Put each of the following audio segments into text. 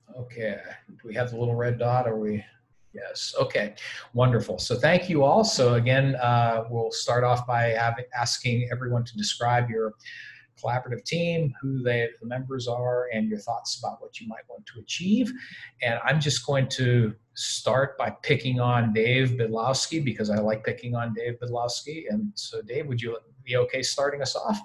Okay. Do we have the little red dot? Are we? Yes. Okay. Wonderful. So thank you all. So again, we'll start off by asking everyone to describe your collaborative team, who the members are, and your thoughts about what you might want to achieve. And I'm just going to start by picking on Dave Bydlowski because I like picking on Dave Bydlowski. And so, Dave, would you be okay starting us off?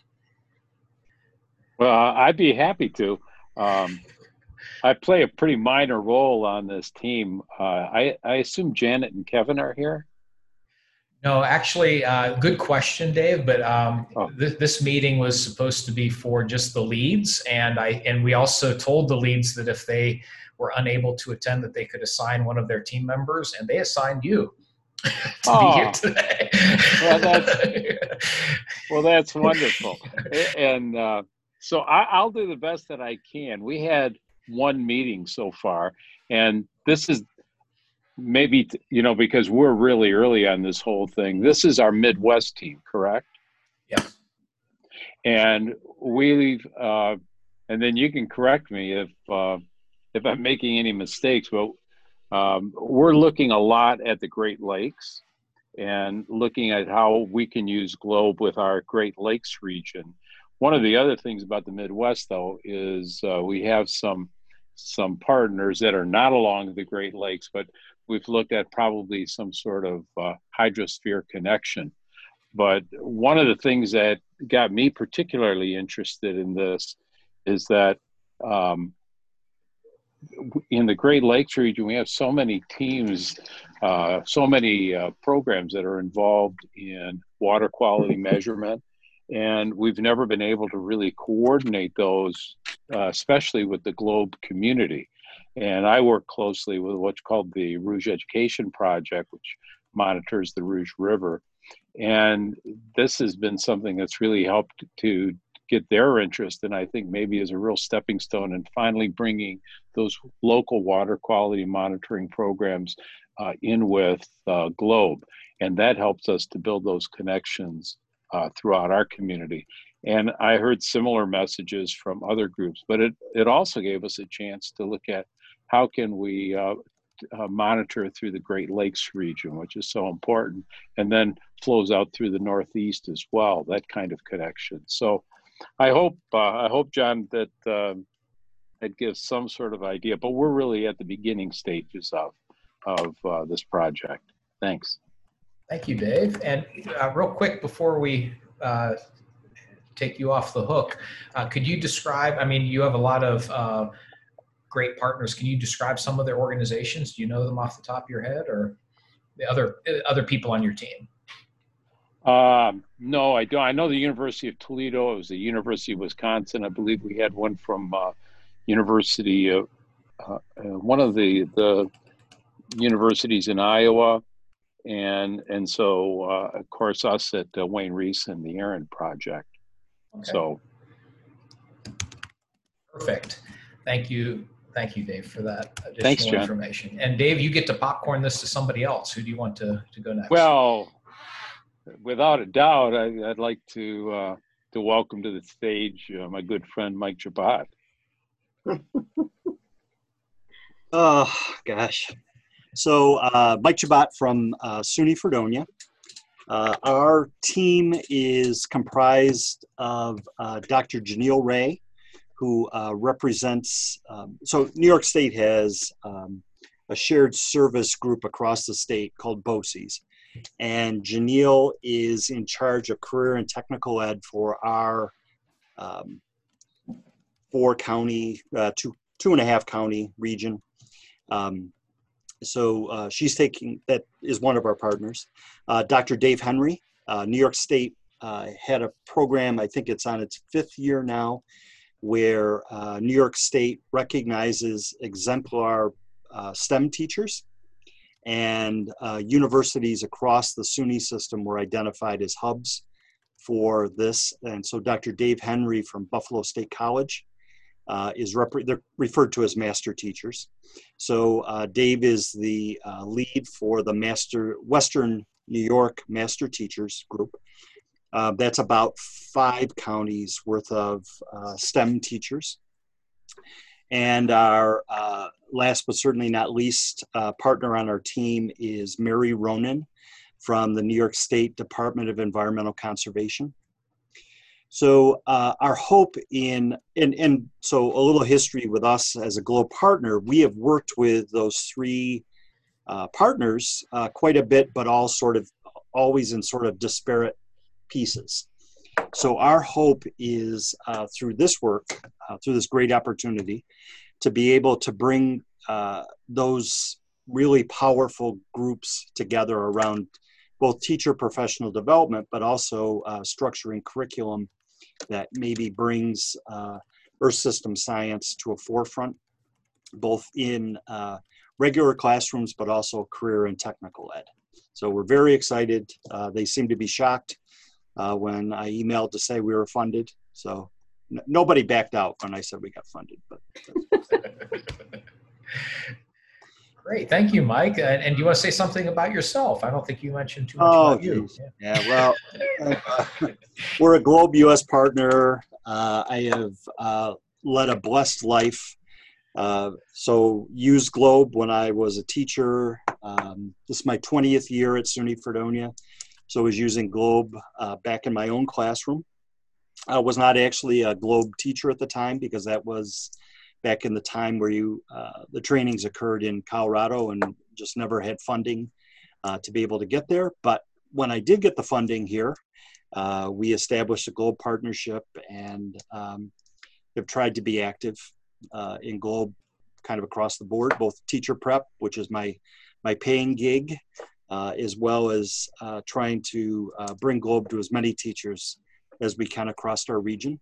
Well, I'd be happy to. Um, I play a pretty minor role on this team. I assume Janet and Kevin are here. No, actually, good question, Dave. But Oh, this meeting was supposed to be for just the leads, and we also told the leads that if they were unable to attend, that they could assign one of their team members, and they assigned you to be here oh, today. well, that's wonderful. And so I'll do the best that I can. We had one meeting so far, and this is maybe because we're really early on this whole thing. This is our Midwest team, correct? Yeah. And and then you can correct me if I'm making any mistakes. But we're looking a lot at the Great Lakes and looking at how we can use Globe with our Great Lakes region. One of the other things about the Midwest, though, is we have some partners that are not along the Great Lakes, but we've looked at probably some sort of hydrosphere connection. But one of the things that got me particularly interested in this is that in the Great Lakes region, we have so many teams, so many programs that are involved in water quality measurement. And we've never been able to really coordinate those, especially with the Globe community. And I work closely with what's called the Rouge Education Project, which monitors the Rouge River. And this has been something that's really helped to get their interest, and I think maybe is a real stepping stone in finally bringing those local water quality monitoring programs in with Globe. And that helps us to build those connections throughout our community. And I heard similar messages from other groups, but it also gave us a chance to look at how can we monitor through the Great Lakes region, which is so important, and then flows out through the Northeast as well, that kind of connection. So I hope, John, that it gives some sort of idea, but we're really at the beginning stages of this project. Thanks. Thank you, Dave. And real quick before we take you off the hook, could you describe? I mean, you have a lot of great partners. Can you describe some of their organizations? Do you know them off the top of your head, or the other people on your team? No, I don't. I know the University of Toledo. It was the University of Wisconsin. I believe we had one from University of one of the universities in Iowa, and so of course us at Wayne Reese and the Aaron Project. Okay. So perfect. Thank you. Thank you, Dave, for that thanks, additional John. information. And Dave, you get to popcorn this to somebody else. Who do you want to go next? Well, without a doubt, I'd like to welcome to the stage my good friend Mike Chabot. Oh gosh. So Mike Chabot from SUNY Fredonia. Our team is comprised of Dr. Janelle Ray, who represents, so New York State has a shared service group across the state called BOCES. And Janelle is in charge of career and technical ed for our 4-county, two and a half county region. So she's taking, that is one of our partners. Dr. Dave Henry, New York State had a program, I think it's on its 5th year now, where New York State recognizes exemplar STEM teachers, and universities across the SUNY system were identified as hubs for this. And so Dr. Dave Henry from Buffalo State College they're referred to as master teachers. So Dave is the lead for the Western New York Master Teachers Group. That's about 5 counties worth of STEM teachers. And our last but certainly not least partner on our team is Mary Ronan from the New York State Department of Environmental Conservation. So our hope and so a little history with us as a GLOBE partner, we have worked with those three partners quite a bit, but all sort of always in sort of disparate pieces. So our hope is through this work, through this great opportunity, to be able to bring those really powerful groups together around both teacher professional development, but also structuring curriculum that maybe brings earth system science to a forefront, both in regular classrooms, but also career and technical ed. So we're very excited. They seem to be shocked when I emailed to say we were funded. So nobody backed out when I said we got funded. But Great, thank you, Mike. And do you want to say something about yourself? I don't think you mentioned too much about you. Yeah, well, we're a GLOBE US partner. I have led a blessed life. So used GLOBE when I was a teacher. This is my 20th year at SUNY Fredonia. So I was using GLOBE back in my own classroom. I was not actually a GLOBE teacher at the time because that was back in the time where the trainings occurred in Colorado and just never had funding to be able to get there. But when I did get the funding here, we established a GLOBE partnership and have tried to be active in GLOBE kind of across the board, both teacher prep, which is my paying gig, as well as trying to bring GLOBE to as many teachers as we can across our region.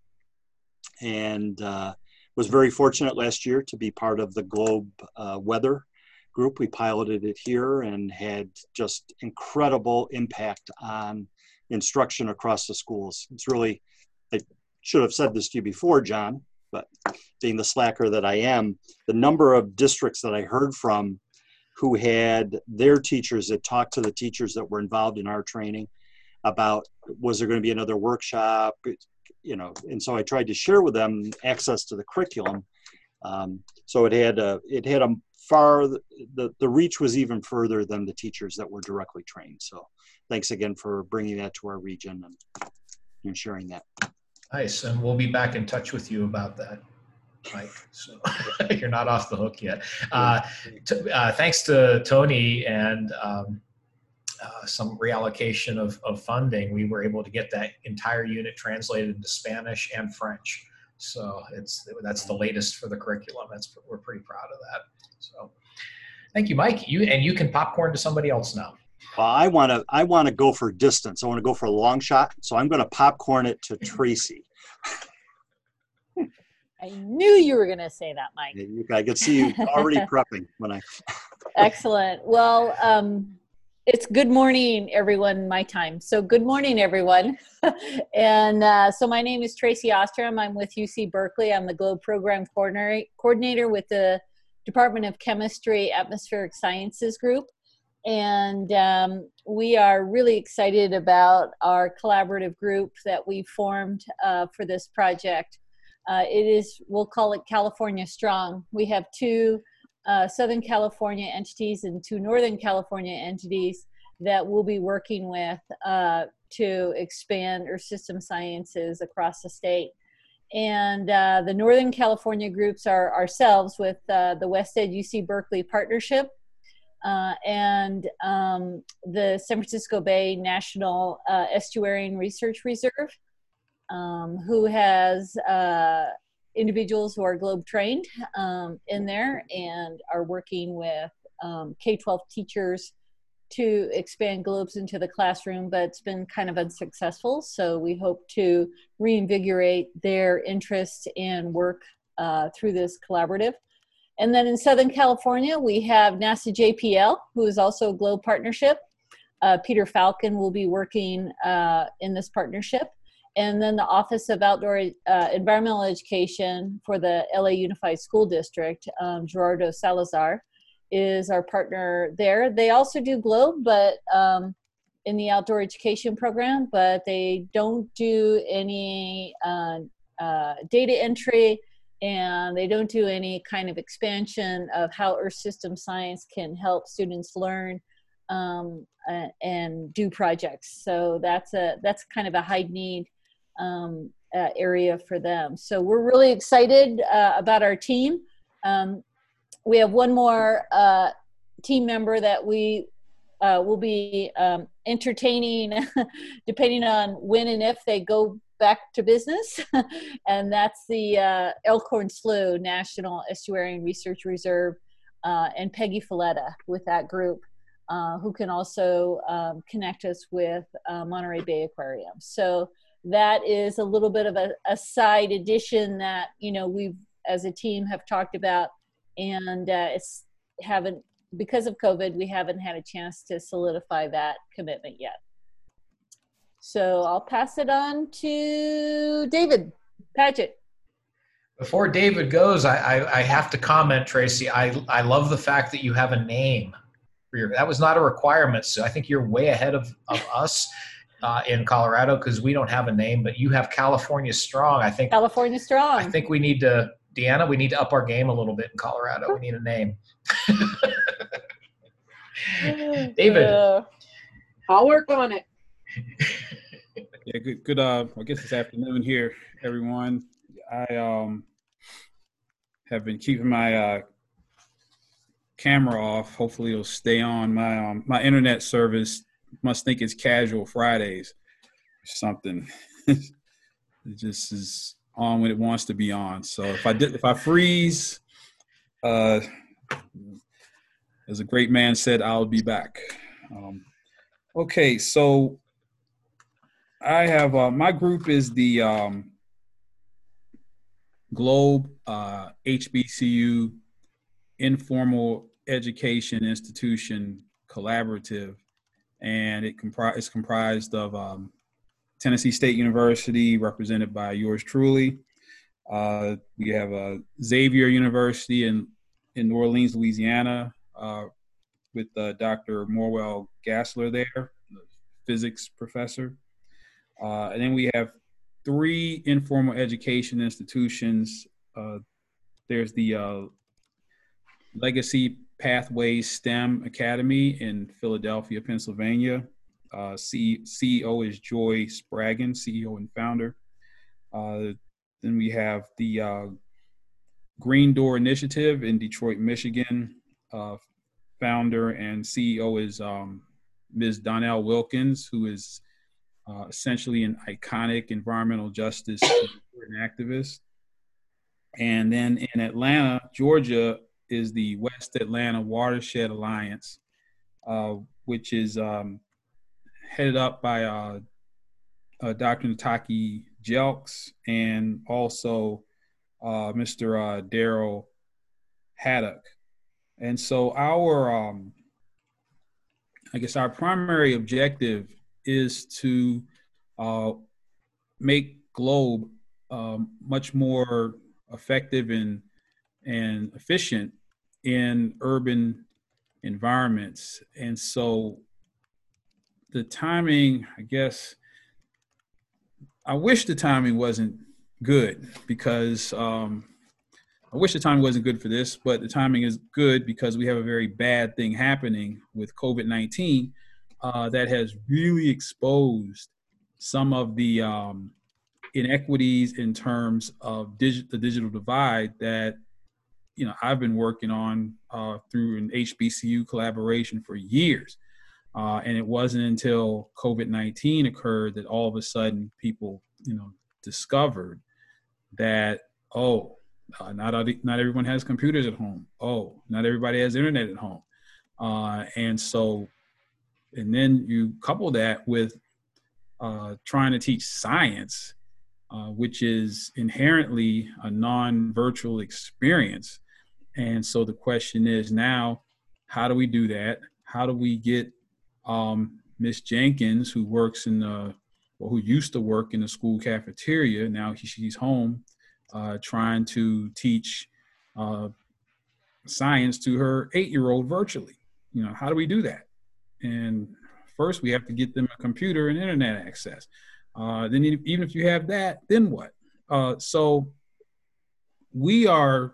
And was very fortunate last year to be part of the GLOBE weather group. We piloted it here and had just incredible impact on instruction across the schools. It's really, I should have said this to you before, John, but being the slacker that I am, the number of districts that I heard from who had their teachers that talked to the teachers that were involved in our training about, was there going to be another workshop? You know, and so I tried to share with them access to the curriculum. So it had a far, the reach was even further than the teachers that were directly trained. So thanks again for bringing that to our region and sharing that. Nice, and we'll be back in touch with you about that, Mike. So you're not off the hook yet. Thanks to Tony and some reallocation of funding, we were able to get that entire unit translated into Spanish and French. So that's the latest for the curriculum. We're pretty proud of that. So thank you, Mike. You can popcorn to somebody else now. Well, I want to go for distance. I want to go for a long shot. So I'm going to popcorn it to Tracy. I knew you were going to say that, Mike. I could see you already prepping when I. Excellent. Well, it's good morning, everyone, my time. So good morning, everyone. And so my name is Tracy Ostrom. I'm with UC Berkeley. I'm the GLOBE Program Coordinator with the Department of Chemistry Atmospheric Sciences Group. And we are really excited about our collaborative group that we formed for this project. We'll call it California Strong. We have two Southern California entities and two Northern California entities that we'll be working with to expand Earth System Sciences across the state. And the Northern California groups are ourselves with the WestEd UC Berkeley Partnership and the San Francisco Bay National Estuarine Research Reserve, who has individuals who are GLOBE trained in there and are working with K-12 teachers to expand GLOBEs into the classroom, but it's been kind of unsuccessful. So we hope to reinvigorate their interest in work through this collaborative. And then in Southern California, we have NASA JPL, who is also a GLOBE partnership. Peter Falcon will be working in this partnership. And then the Office of Outdoor Environmental Education for the LA Unified School District, Gerardo Salazar, is our partner there. They also do GLOBE, but in the outdoor education program, but they don't do any data entry and they don't do any kind of expansion of how earth system science can help students learn and do projects. So that's kind of a high need area for them. So we're really excited about our team. We have one more team member that we will be entertaining depending on when and if they go back to business, and that's the Elkhorn Slough National Estuarine Research Reserve, and Peggy Folletta with that group, who can also connect us with Monterey Bay Aquarium. So that is a little bit of a side addition that, you know, we've as a team have talked about, and because of COVID, we haven't had a chance to solidify that commitment yet. So I'll pass it on to David Padgett. Before David goes, I have to comment, Tracy. I love the fact that you have a name. That was not a requirement, so I think you're way ahead of us in Colorado, because we don't have a name, but you have California Strong. I think California Strong. I think we need to, Deanna, we need to up our game a little bit in Colorado. We need a name. David. I'll work on it. Yeah, good. I guess it's afternoon here, everyone. I have been keeping my camera off. Hopefully, it'll stay on. My internet service must think it's casual Fridays or something. It just is on when it wants to be on. So if I freeze, as a great man said, I'll be back. Okay, so I have my group is the Globe HBCU Informal Education Institution Collaborative, and it's comprised of Tennessee State University, represented by yours truly. We have Xavier University in New Orleans, Louisiana, with Dr. Morwell Gassler there, the physics professor. And then we have 3 informal education institutions. There's the Legacy Pathways STEM Academy in Philadelphia, Pennsylvania. CEO is Joy Spraggin, CEO and founder. Then we have the Green Door Initiative in Detroit, Michigan. Founder and CEO is Ms. Donnell Wilkins, who is essentially an iconic environmental justice activist. And then in Atlanta, Georgia, is the West Atlanta Watershed Alliance, which is headed up by Dr. Nataki Jelks and also Mr. Daryl Haddock. And so our, I guess our primary objective is to make Globe much more effective and efficient in urban environments. And so the timing, I guess, I wish the timing wasn't good, because I wish the timing wasn't good for this, but the timing is good because we have a very bad thing happening with COVID-19 that has really exposed some of the inequities in terms of the digital divide that, you know, I've been working on through an HBCU collaboration for years. And it wasn't until COVID-19 occurred that all of a sudden people, you know, discovered that, not everyone has computers at home. Not everybody has internet at home. And then you couple that with trying to teach science, which is inherently a non-virtual experience. And so the question is now, how do we do that? How do we get Miss Jenkins, who works who used to work in the school cafeteria, now she's home, trying to teach science to her 8-year-old virtually. You know, how do we do that? And first we have to get them a computer and internet access. Then even if you have that, then what? So we are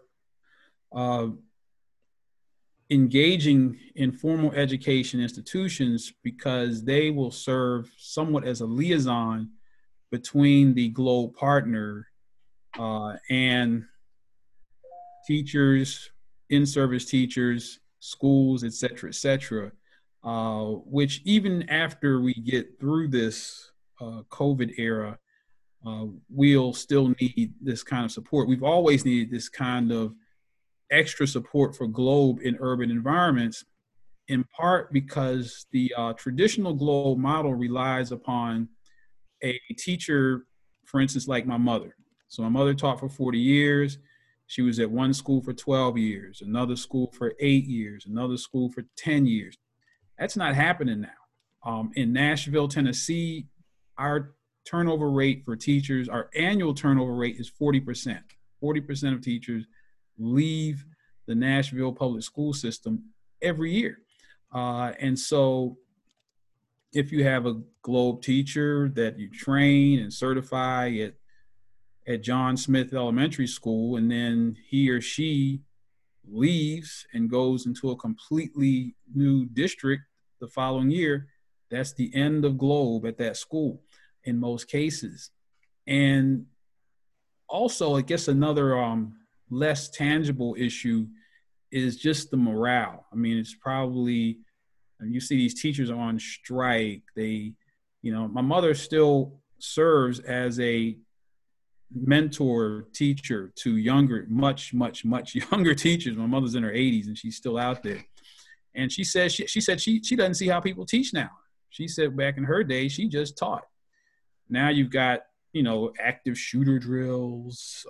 engaging in formal education institutions because they will serve somewhat as a liaison between the GLOBE partner and teachers, in-service teachers, schools, et cetera, which even after we get through this COVID era, we'll still need this kind of support. We've always needed this kind of extra support for GLOBE in urban environments, in part because the traditional GLOBE model relies upon a teacher, for instance, like my mother. So my mother taught for 40 years. She was at one school for 12 years, another school for 8 years, another school for 10 years. That's not happening now. In Nashville, Tennessee, our turnover rate for teachers, our annual turnover rate is 40%. 40% of teachers leave the Nashville public school system every year. And so if you have a GLOBE teacher that you train and certify at John Smith Elementary School, and then he or she leaves and goes into a completely new district the following year, that's the end of GLOBE at that school in most cases. And also, I guess another less tangible issue is just the morale. I mean, it's probably, and you see these teachers are on strike. They, my mother still serves as a mentor teacher to younger, much younger teachers. My mother's in her 80s and she's still out there. And she said she doesn't see how people teach now. She said back in her day, she just taught. Now you've got, active shooter drills,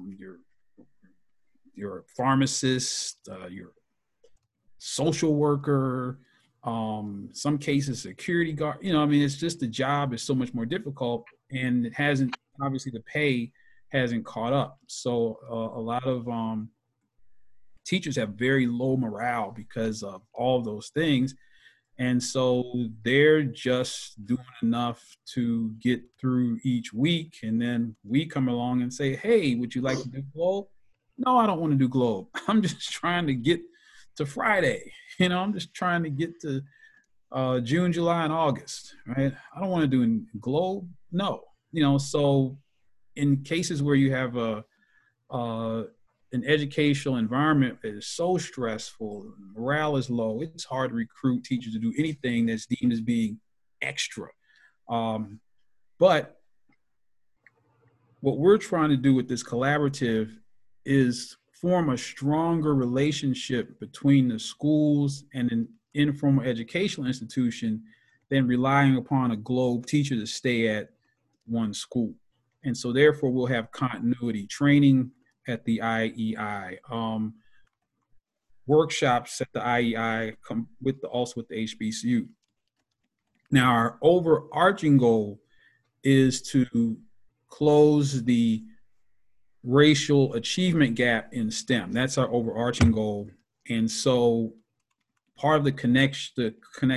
your pharmacist, your social worker, some cases security guard. It's just the job is so much more difficult, and it hasn't, obviously the pay hasn't caught up. So a lot of teachers have very low morale because of all of those things. And so they're just doing enough to get through each week. And then we come along and say, hey, would you like to do GLOBE? No, I don't want to do GLOBE. I'm just trying to get to Friday. I'm just trying to get to June, July, and August, right? I don't want to do GLOBE. No, so in cases where you have an educational environment that is so stressful, morale is low, it's hard to recruit teachers to do anything that's deemed as being extra. But what we're trying to do with this collaborative is form a stronger relationship between the schools and an informal educational institution than relying upon a GLOBE teacher to stay at one school. And so therefore we'll have continuity training at the IEI, workshops at the IEI come also with the HBCU. Now our overarching goal is to close the racial achievement gap in STEM. That's our overarching goal. And so part of the connection to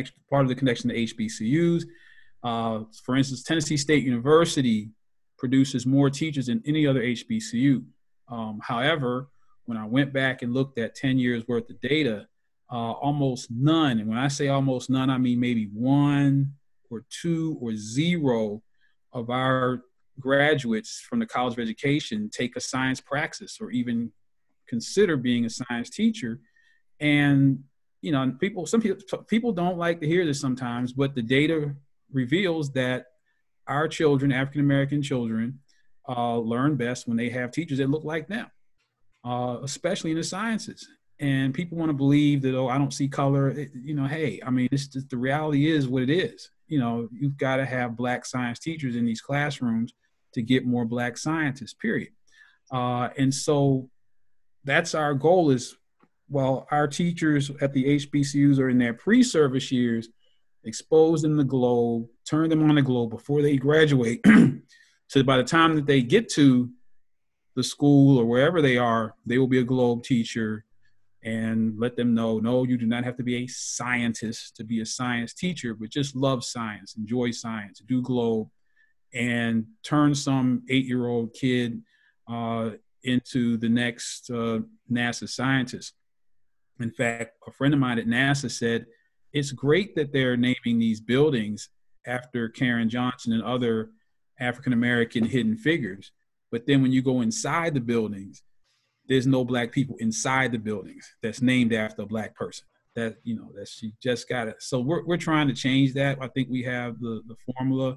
HBCUs, for instance, Tennessee State University produces more teachers than any other HBCU. However, when I went back and looked at 10 years worth of data, almost none, and when I say almost none, I mean maybe 1 or 2 or 0 of our graduates from the College of Education take a science praxis or even consider being a science teacher. And, some people don't like to hear this sometimes, but the data reveals that our children, African-American children, learn best when they have teachers that look like them, especially in the sciences. And people want to believe that, I don't see color. Hey, it's just, the reality is what it is. You've got to have Black science teachers in these classrooms to get more Black scientists, period. And so that's our goal is, while our teachers at the HBCUs are in their pre-service years, expose them to GLOBE, turn them on the GLOBE before they graduate. So by the time that they get to the school or wherever they are, they will be a GLOBE teacher, and let them know, no, you do not have to be a scientist to be a science teacher, but just love science, enjoy science, do GLOBE, and turn some 8-year-old kid into the next NASA scientist. In fact, a friend of mine at NASA said, it's great that they're naming these buildings after Karen Johnson and other African-American hidden figures. But then when you go inside the buildings, there's no Black people inside the buildings that's named after a Black person. That, you know, that she just got it. So we're trying to change that. I think we have the formula.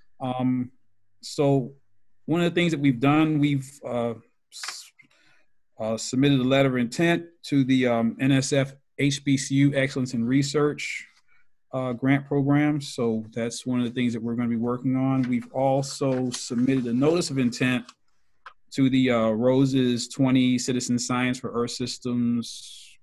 So one of the things that we've done, we've submitted a letter of intent to the NSF HBCU Excellence in Research grant program. So that's one of the things that we're going to be working on. We've also submitted a notice of intent to the Roses 20 Citizen Science for Earth Systems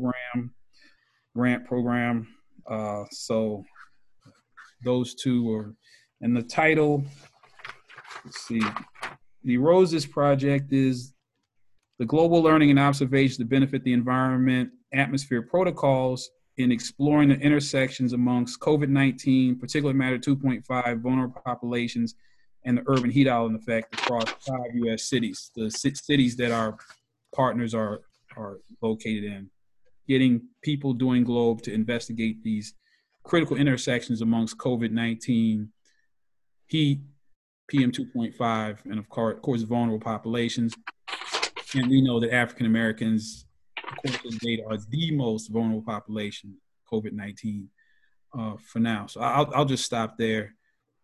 grant program. So those two are, and the title, let's see, the Roses project is the global learning and observation to benefit the environment, atmosphere protocols in exploring the intersections amongst COVID-19, particulate matter 2.5, vulnerable populations, and the urban heat island effect across 5 U.S. cities, the cities that our partners are located in, getting people doing GLOBE to investigate these critical intersections amongst COVID-19, heat, PM 2.5, and of course, vulnerable populations. And we know that African Americans, according to the data, are the most vulnerable population, COVID-19, for now. So I'll just stop there.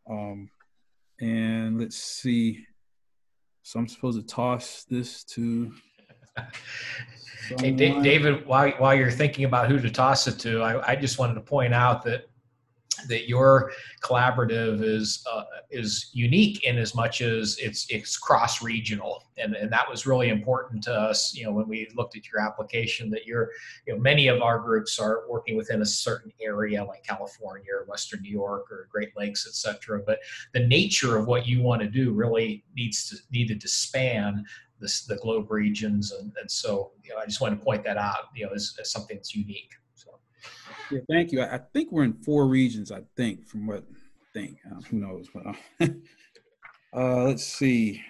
And let's see. So I'm supposed to toss this to Hey, David, while you're thinking about who to toss it to, I just wanted to point out that your collaborative is unique in as much as it's cross-regional, and that was really important to us. You know, when we looked at your application, that many of our groups are working within a certain area, like California or Western New York or Great Lakes, et cetera. But the nature of what you want to do really needed to span the globe regions, and so I just wanted to point that out, as something that's unique. Yeah, thank you. I think we're in 4 regions, I think, from what I think. Who knows? But, let's see.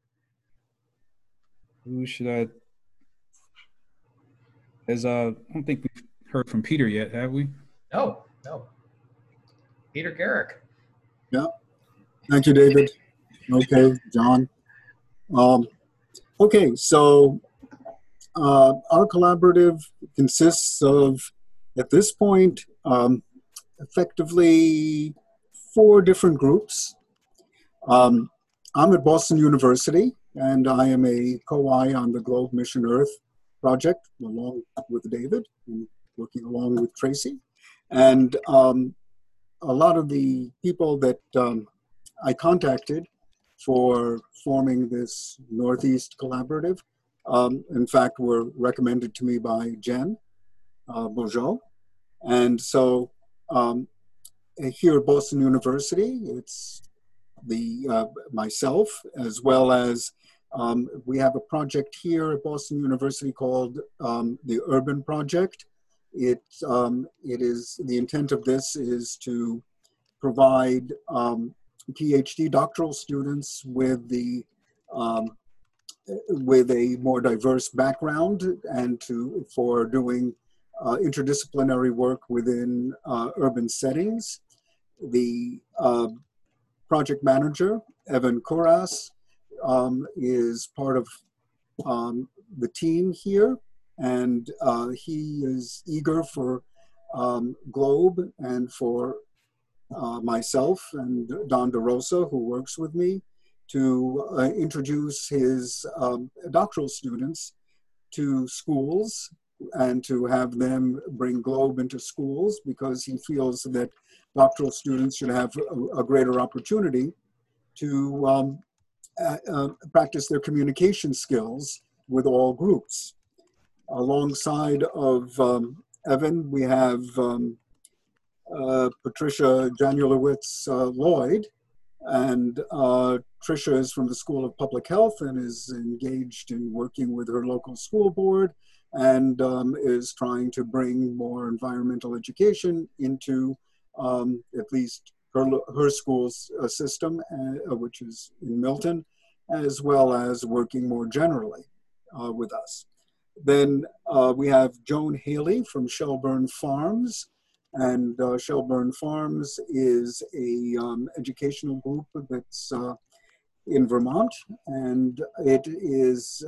Who should I? I don't think we've heard from Peter yet, have we? No. Peter Garrick. Yeah. Thank you, David. Okay, John. Okay, so our collaborative consists of, at this point, effectively 4 different groups. I'm at Boston University, and I am a co-I on the Globe Mission Earth project, along with David, and working along with Tracy. And a lot of the people that I contacted for forming this Northeast collaborative, in fact, were recommended to me by Jen Bourgeau. And so here at Boston University, it's myself, as well as we have a project here at Boston University called the Urban Project. It is, the intent of this is to provide PhD doctoral students with a more diverse background and for doing interdisciplinary work within urban settings. The project manager, Evan Koras, is part of the team here, and he is eager for GLOBE and for myself and Don DeRosa, who works with me, to introduce his doctoral students to schools and to have them bring GLOBE into schools, because he feels that doctoral students should have a greater opportunity to practice their communication skills with all groups. Alongside of Evan, we have Patricia Janulowicz Lloyd, and Tricia is from the School of Public Health and is engaged in working with her local school board, and is trying to bring more environmental education into at least her school's system, which is in Milton. as well as working more generally with us. Then we have Joan Haley from Shelburne Farms. And Shelburne Farms is a educational group that's in Vermont, and it is,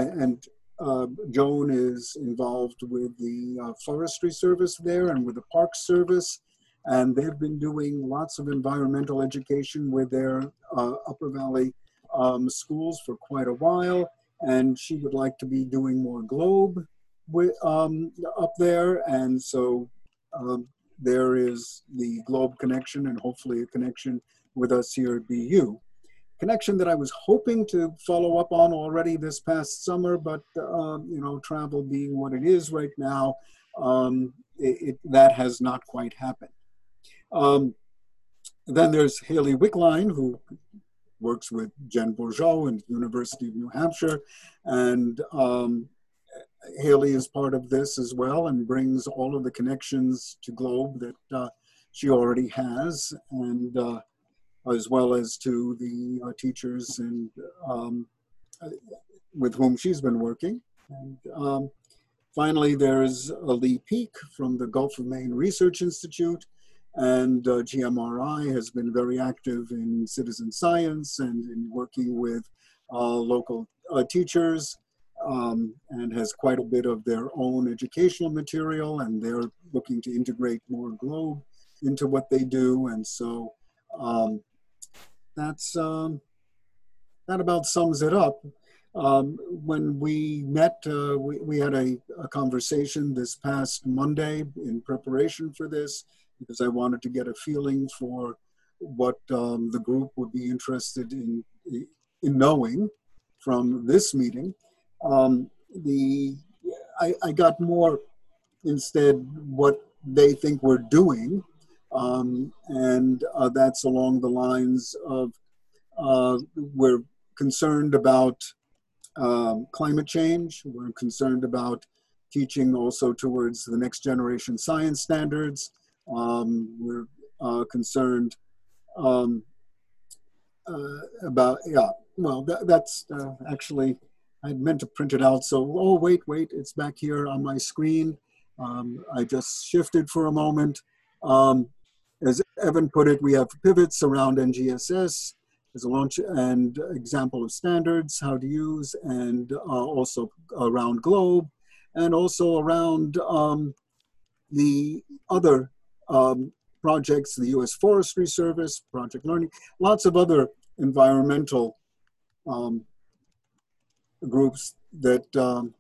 Joan is involved with the Forestry Service there and with the Park Service, and they've been doing lots of environmental education with their Upper Valley schools for quite a while, and she would like to be doing more GLOBE with, up there, and so there is the GLOBE connection and hopefully a connection with us here at BU. Connection that I was hoping to follow up on already this past summer, but you know, travel being what it is right now, that has not quite happened. Then there's Haley Wickline, who works with Jen Bourgeot and University of New Hampshire, and Haley is part of this as well and brings all of the connections to GLOBE that she already has, and as well as to the teachers and with whom she's been working. And finally, there's Lee Peak from the Gulf of Maine Research Institute, and GMRI has been very active in citizen science and in working with local teachers, and has quite a bit of their own educational material, and they're looking to integrate more GLOBE into what they do. And so that's, that about sums it up. When we met, we had a conversation this past Monday in preparation for this, because I wanted to get a feeling for what the group would be interested in knowing from this meeting. I got more instead what they think we're doing, and that's along the lines of we're concerned about climate change. We're concerned about teaching also towards the next generation science standards. We're concerned about, yeah, well, that's actually, I meant to print it out. So, oh, wait, it's back here on my screen. I just shifted for a moment. As Evan put it, we have pivots around NGSS as a launch and example of standards, how to use, and also around GLOBE, and also around the other projects, the U.S. Forestry Service, Project Learning, lots of other environmental groups that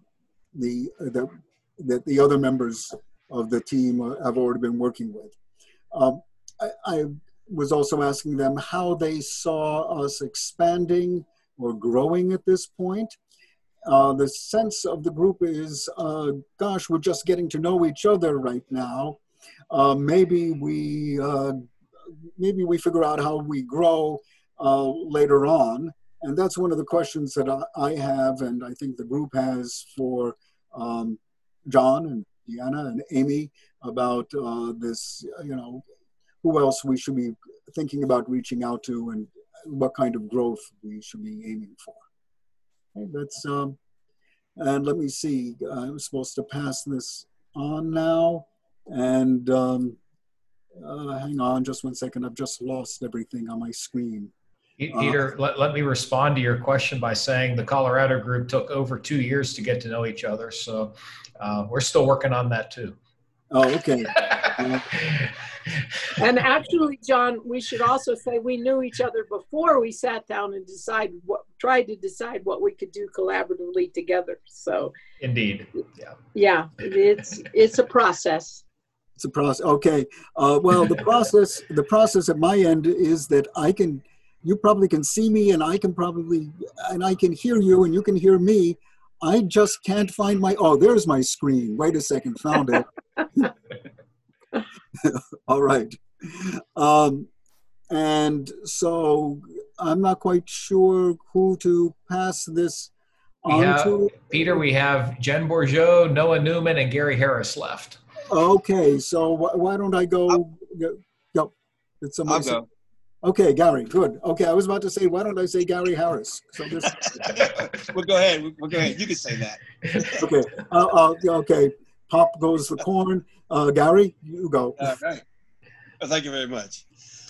that the other members of the team have already been working with. I was also asking them how they saw us expanding or growing at this point. The sense of the group is, gosh, we're just getting to know each other right now. Maybe we figure out how we grow later on. And that's one of the questions that I have, and I think the group has for John and Deanna and Amy about this, you know, who else we should be thinking about reaching out to and what kind of growth we should be aiming for. Okay, that's, and let me see, I'm supposed to pass this on now. And hang on just one second, I've just lost everything on my screen. Peter, let me respond to your question by saying the Colorado group took over 2 years to get to know each other. So we're still working on that too. Oh, okay. And actually, John, we should also say we knew each other before we sat down and tried to decide what we could do collaboratively together. So indeed, yeah. Yeah, it's a process. It's a process. Okay. Well, the process at my end is that you probably can see me, and I can hear you, and you can hear me. I just can't find oh, there's my screen. Wait a second, found it. All right. And so I'm not quite sure who to pass this on to. Peter, we have Jen Bourgeot, Noah Newman, and Gary Harris left. Okay, so why don't I go? Go. I'll go. Okay, Gary, good. Okay, I was about to say, why don't I say Gary Harris? So this, Well, go ahead. Well, go ahead. You can say that. okay, okay. Pop goes the corn. Gary, you go. All right. Well, thank you very much.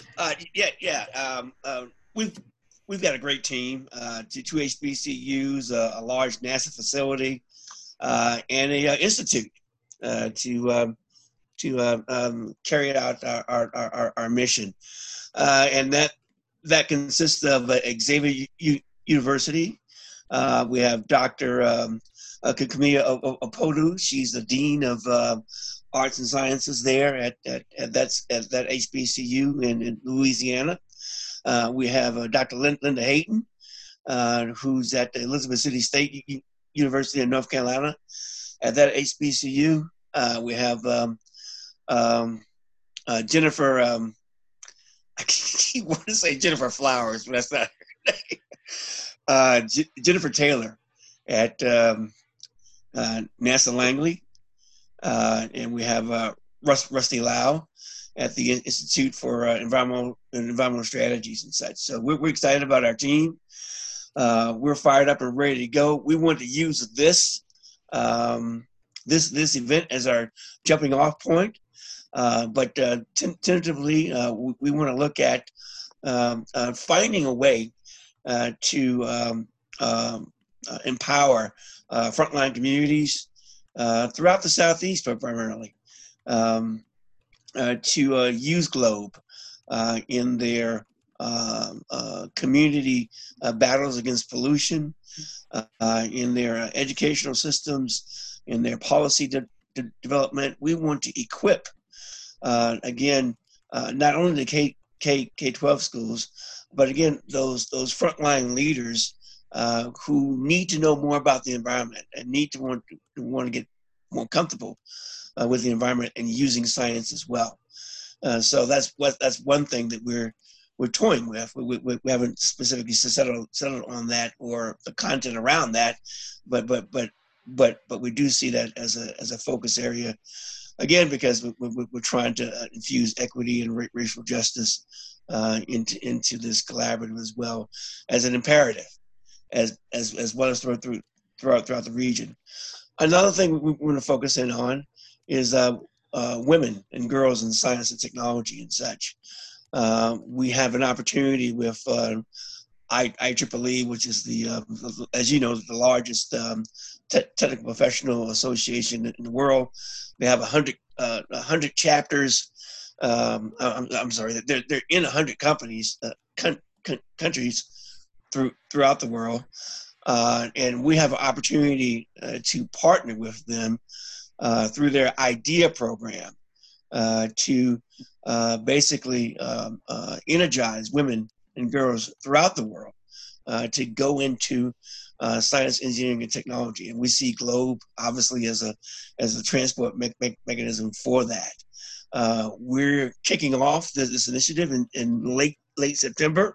We've got a great team. Two HBCUs, a large NASA facility, and a institute to carry out our mission. And that consists of Xavier University. We have Dr. Camilla Opodu. She's the Dean of Arts and Sciences there at that HBCU in Louisiana. We have Dr. Linda Hayton, who's at the Elizabeth City State University in North Carolina at that HBCU. We have Jennifer, I keep wanting to say Jennifer Flowers, but that's not her name. Jennifer Taylor at NASA Langley. And we have Rusty Lau at the Institute for Environmental Strategies and such. So we're excited about our team. We're fired up and ready to go. We want to use this event as our jumping off point. But tentatively, we want to look at finding a way to empower frontline communities throughout the Southeast, primarily, to use GLOBE in their community battles against pollution, in their educational systems, in their policy development. We want to equip, again, not only the K-12 schools, but again, those frontline leaders who need to know more about the environment and need to want to get more comfortable with the environment and using science as well. So that's one thing that we're toying with. We haven't specifically settled on that or the content around that, but we do see that as a focus area. Again, because we're trying to infuse equity and racial justice into this collaborative as well as an imperative, as well as throughout the region. Another thing we want to focus in on is women and girls in science and technology and such. We have an opportunity with IEEE, which is as you know, the largest technical professional association in the world. They have 100 chapters. I'm sorry, they're in 100 countries throughout the world, and we have an opportunity to partner with them through their IDEA program to basically energize women and girls throughout the world to go into science, engineering, and technology. And we see GLOBE obviously as a transport mechanism for that. We're kicking off this initiative in late September,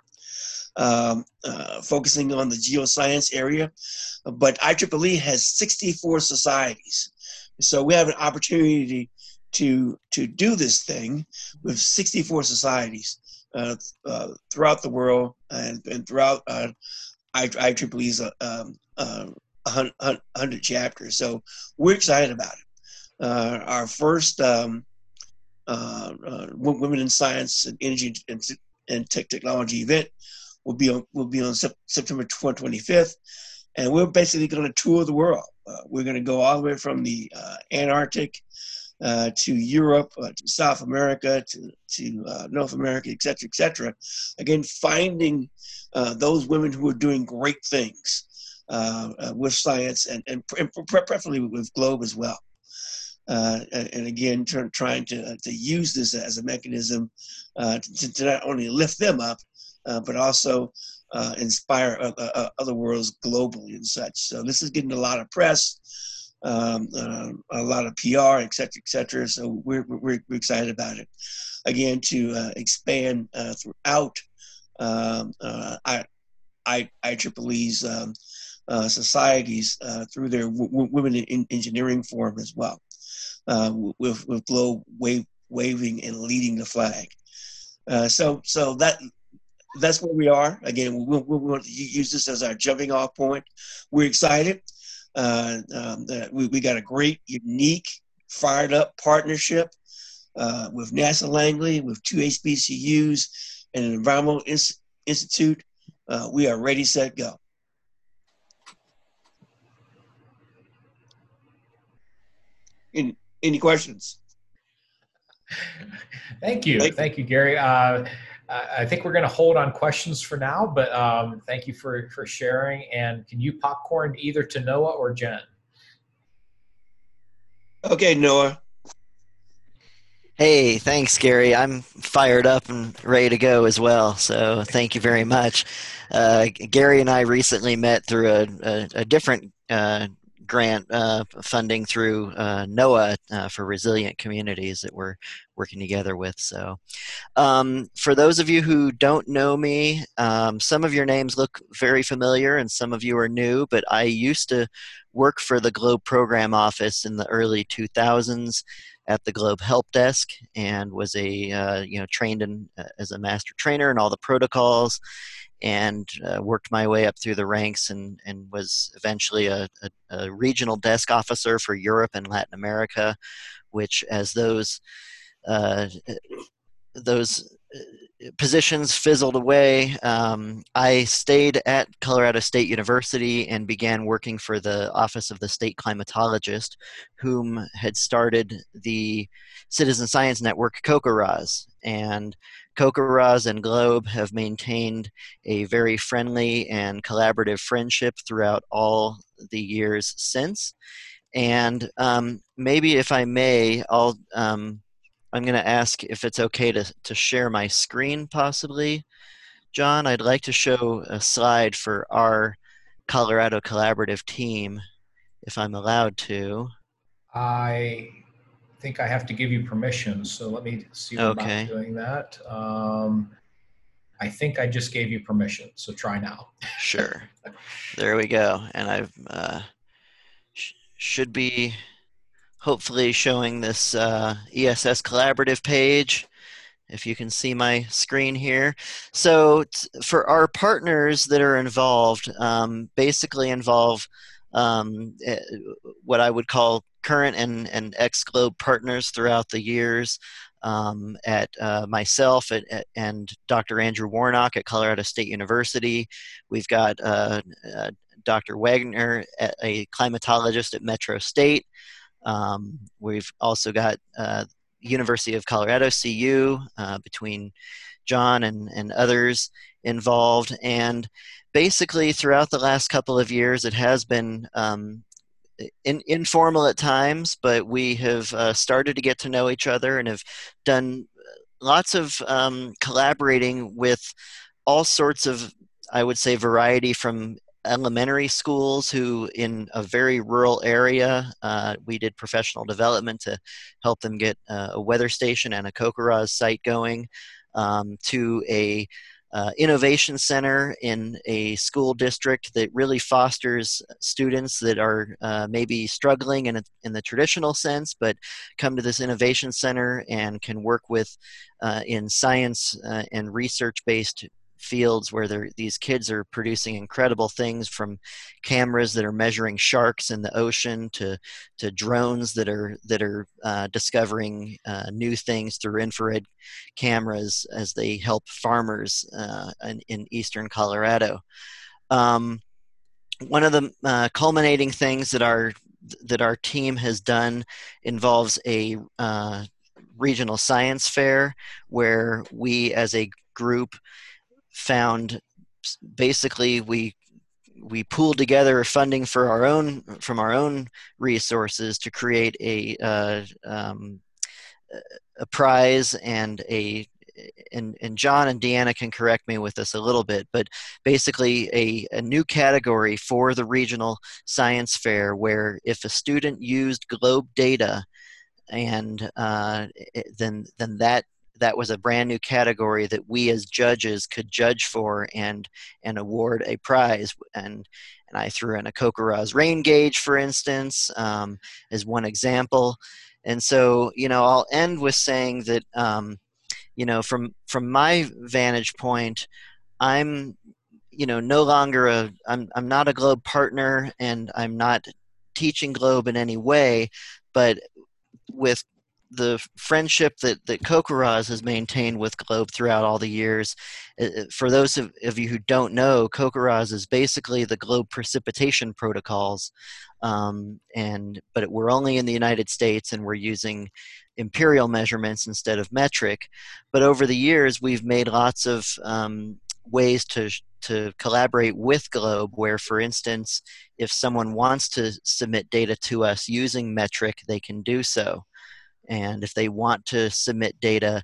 focusing on the geoscience area. But IEEE has 64 societies. So we have an opportunity to do this thing with 64 societies throughout the world and throughout IEEE's 100 chapters. So we're excited about it. Our first Women in Science and Energy and Technology event will be on September 25th, and we're basically going to tour the world. We're going to go all the way from the Antarctic to Europe, to South America, to North America, et cetera, again, finding those women who are doing great things with science and preferably with GLOBE as well. And again, trying to use this as a mechanism to not only lift them up, but also inspire other worlds globally and such. So this is getting a lot of press, a lot of PR, et cetera. So we're excited about it. Again, to expand throughout IEEE's societies through their Women in Engineering Forum as well, with GLOBE waving and leading the flag. So that's where we are. Again, we want to use this as our jumping off point. We're excited that we got a great, unique, fired up partnership with NASA Langley, with two HBCUs, and an Environmental Institute. We are ready, set, go. Any questions? Thank you. Thank you, Gary. I think we're going to hold on questions for now, but thank you for sharing. And can you popcorn either to Noah or Jen? Okay, Noah. Hey, thanks, Gary. I'm fired up and ready to go as well. So thank you very much. Gary and I recently met through a different grant funding through NOAA for resilient communities that we're working together with. So for those of you who don't know me, some of your names look very familiar and some of you are new, but I used to work for the Globe Program Office in the early 2000s at the Globe Help Desk, and was trained as a master trainer in all the protocols, and worked my way up through the ranks and was eventually a regional desk officer for Europe and Latin America, which as those positions fizzled away, I stayed at Colorado State University and began working for the Office of the State Climatologist, whom had started the Citizen Science Network, COCORAS. And COCORAS and Globe have maintained a very friendly and collaborative friendship throughout all the years since. And maybe if I may, I'm going to ask if it's okay to share my screen possibly. John, I'd like to show a slide for our Colorado Collaborative team, if I'm allowed to. I think I have to give you permission, so let me see about doing that. I think I just gave you permission, so try now. Sure. There we go. And I've should be hopefully showing this ESS Collaborative page, if you can see my screen here. So for our partners that are involved, basically involve what I would call current and ex-Globe partners throughout the years, at myself and Dr. Andrew Warnock at Colorado State University. We've got Dr. Wagner, a climatologist at Metro State. We've also got University of Colorado, CU, between John and others involved. And basically throughout the last couple of years, it has been informal at times, but we have started to get to know each other and have done lots of collaborating with all sorts of, I would say, variety from elementary schools who in a very rural area, we did professional development to help them get a weather station and a COCORAS site going, to a innovation center in a school district that really fosters students that are maybe struggling in the traditional sense, but come to this innovation center and can work with in science and research-based fields where these kids are producing incredible things, from cameras that are measuring sharks in the ocean to drones that are discovering new things through infrared cameras as they help farmers in eastern Colorado. One of the culminating things that our team has done involves a regional science fair where we as a group found, basically we pooled together funding from our own resources to create a prize and John and Deanna can correct me with this a little bit, but basically a new category for the regional science fair where if a student used Globe data, and then that was a brand new category that we as judges could judge for and award a prize. And I threw in a COCORAS rain gauge, for instance, as one example. And so, I'll end with saying that, from my vantage point, I'm, no longer I'm not a Globe partner, and I'm not teaching Globe in any way, but with the friendship that CoCoRaHS has maintained with Globe throughout all the years, for those of you who don't know, CoCoRaHS is basically the Globe precipitation protocols, but we're only in the United States, and we're using imperial measurements instead of metric. But over the years, we've made lots of ways to collaborate with Globe, where, for instance, if someone wants to submit data to us using metric, they can do so. And if they want to submit data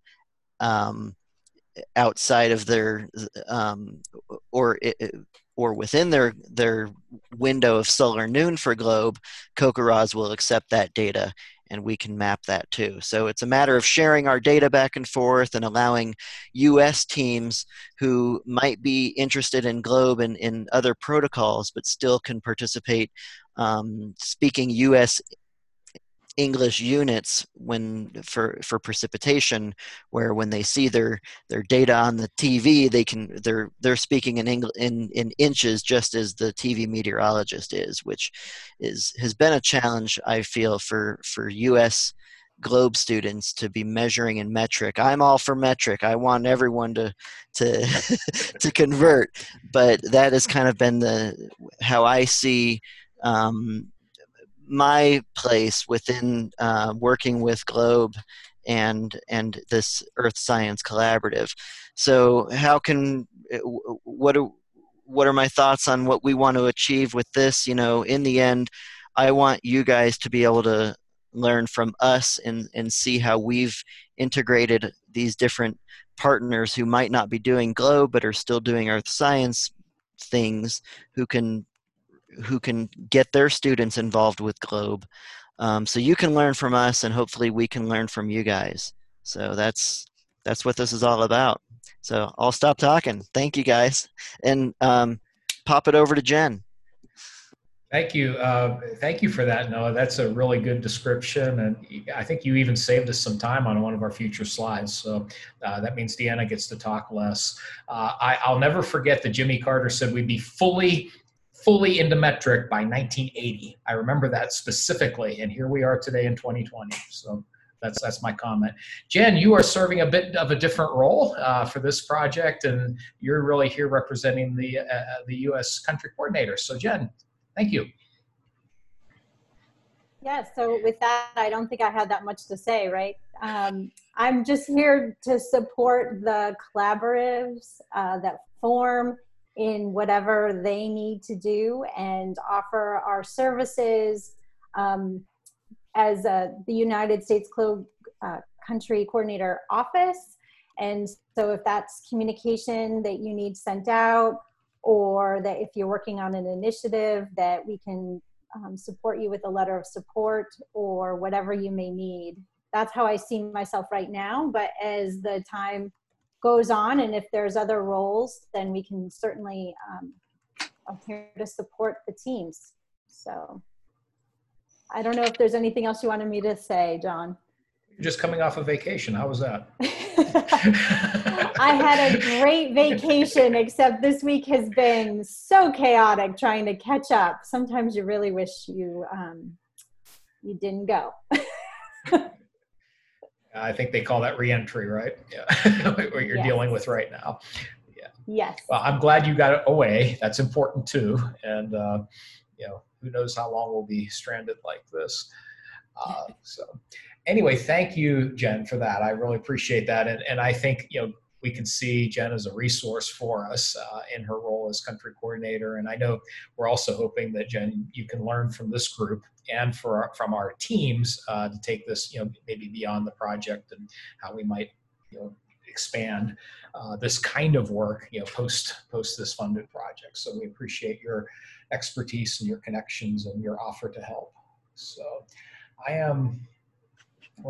outside of their or within their window of solar noon for Globe, CoCoRaHS will accept that data, and we can map that too. So it's a matter of sharing our data back and forth and allowing US teams who might be interested in Globe and in other protocols but still can participate speaking US English units for precipitation, where when they see their data on the TV, they're speaking in inches, just as the TV meteorologist is, which has been a challenge, I feel, for US Globe students to be measuring in metric. I'm all for metric. I want everyone to to convert, but that has kind of been how I see my place within working with Globe and this Earth Science Collaborative. So what are my thoughts on what we want to achieve with this? In the end, I want you guys to be able to learn from us and see how we've integrated these different partners who might not be doing Globe but are still doing Earth Science things, who can get their students involved with Globe. So you can learn from us, and hopefully we can learn from you guys. So that's what this is all about. So I'll stop talking. Thank you, guys. And pop it over to Jen. Thank you. Thank you for that, Noah. That's a really good description. And I think you even saved us some time on one of our future slides. So that means Deanna gets to talk less. I'll never forget that Jimmy Carter said we'd be fully into metric by 1980. I remember that specifically. And here we are today in 2020. So that's my comment. Jen, you are serving a bit of a different role for this project, and you're really here representing the U.S. country coordinator. So Jen, thank you. Yeah, so with that, I don't think I had that much to say, right? I'm just here to support the collaboratives that form in whatever they need to do, and offer our services as the United States Globe Country Coordinator Office. And so if that's communication that you need sent out, or that if you're working on an initiative, that we can support you with a letter of support or whatever you may need. That's how I see myself right now. But as the time goes on, and if there's other roles, then we can certainly, I'm here to support the teams. So I don't know if there's anything else you wanted me to say, John. You're just coming off a vacation. How was that? I had a great vacation, except this week has been so chaotic trying to catch up. Sometimes you really wish you didn't go. I think they call that reentry, right? Yeah, what you're dealing with right now. Yeah. Yes. Well, I'm glad you got it away. That's important too. And who knows how long we'll be stranded like this. So anyway, thank you, Jen, for that. I really appreciate that. And I think, we can see Jen as a resource for us in her role as country coordinator. And I know we're also hoping that, Jen, you can learn from this group and from our teams to take this, maybe beyond the project, and how we might, expand this kind of work, post this funded project. So we appreciate your expertise and your connections and your offer to help. So I am